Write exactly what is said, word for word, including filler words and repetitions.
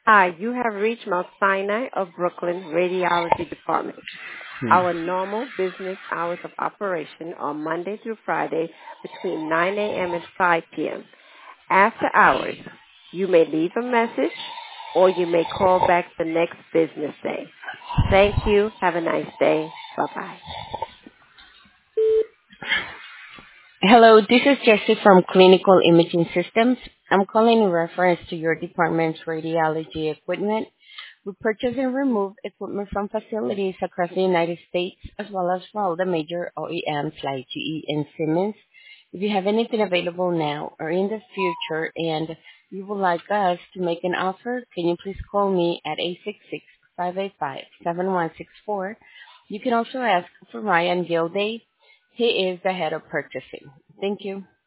Hi, you have reached Mount Sinai of Brooklyn Radiology Department. Hmm. Our normal business hours of operation are Monday through Friday between nine a.m. and five p.m. After hours, you may leave a message or you may call back the next business day. Thank you. Have a nice day. Bye-bye. Hello, this is Jessie from Clinical Imaging Systems. I'm calling in reference to your department's radiology equipment. We purchase and remove equipment from facilities across the United States as well as for all the major O E Ms like G E and Siemens. If you have anything available now or in the future and you would like us to make an offer, can you please call me at eight six six, five eight five, seven one six four. You can also ask for Ryan Gilday. He is the head of purchasing. Thank you.